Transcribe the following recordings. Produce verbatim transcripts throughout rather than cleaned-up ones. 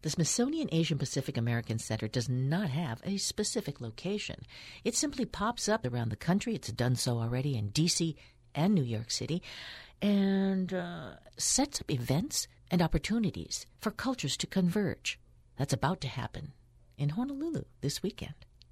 The Smithsonian Asian Pacific American Center does not have a specific location. It simply pops up around the country. It's done so already in D C and New York City, and uh, sets up events and opportunities for cultures to converge. That's about to happen in Honolulu this weekend.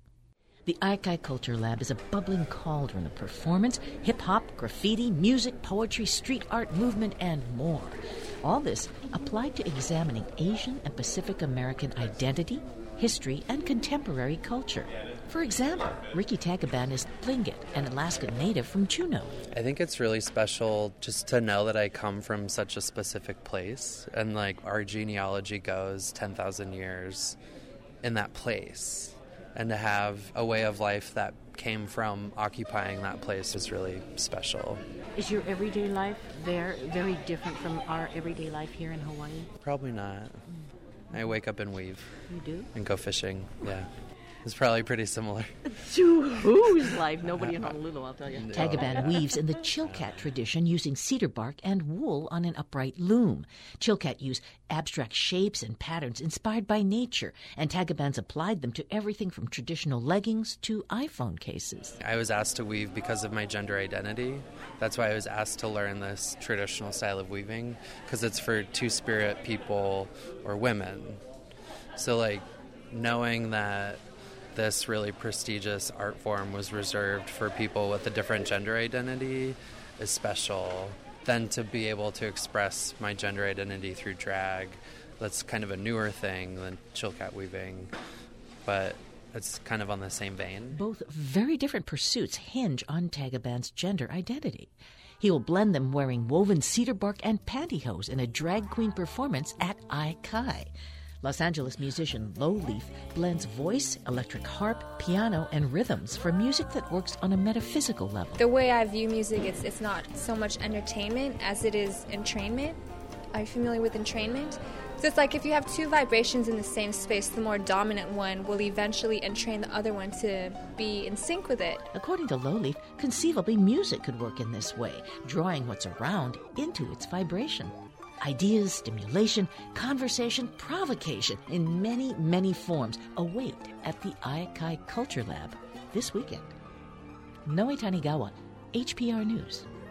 The Aikai Culture Lab is a bubbling cauldron of performance, hip-hop, graffiti, music, poetry, street art, movement, and more. All this applied to examining Asian and Pacific American identity, history, and contemporary culture. For example, Ricky Tagaban is Tlingit, an Alaska native from Juneau. I think it's really special just to know that I come from such a specific place, and like our genealogy goes ten thousand years in that place. And to have a way of life that came from occupying that place is really special. Is your everyday life there very different from our everyday life here in Hawaii? Probably not. I wake up and weave. You do? And go fishing, yeah. It's probably pretty similar. To whose life? Nobody in Honolulu, I'll tell you. No. Tagaban weaves in the Chilkat tradition using cedar bark and wool on an upright loom. Chilkat use abstract shapes and patterns inspired by nature, and Tagaban's applied them to everything from traditional leggings to iPhone cases. I was asked to weave because of my gender identity. That's why I was asked to learn this traditional style of weaving, because it's for two-spirit people or women. So, like, knowing that this really prestigious art form was reserved for people with a different gender identity is special. Then to be able to express my gender identity through drag, that's kind of a newer thing than Chilkat weaving, but it's kind of on the same vein. Both very different pursuits hinge on Tagaban's gender identity. He will blend them wearing woven cedar bark and pantyhose in a drag queen performance at Aikai. Los Angeles musician Low Leaf blends voice, electric harp, piano, and rhythms for music that works on a metaphysical level. The way I view music, it's, it's not so much entertainment as it is entrainment. Are you familiar with entrainment? So it's like if you have two vibrations in the same space, the more dominant one will eventually entrain the other one to be in sync with it. According to Low Leaf, conceivably music could work in this way, drawing what's around into its vibration. Ideas, stimulation, conversation, provocation in many, many forms await at the Aikai Culture Lab this weekend. Noe Tanigawa, H P R News.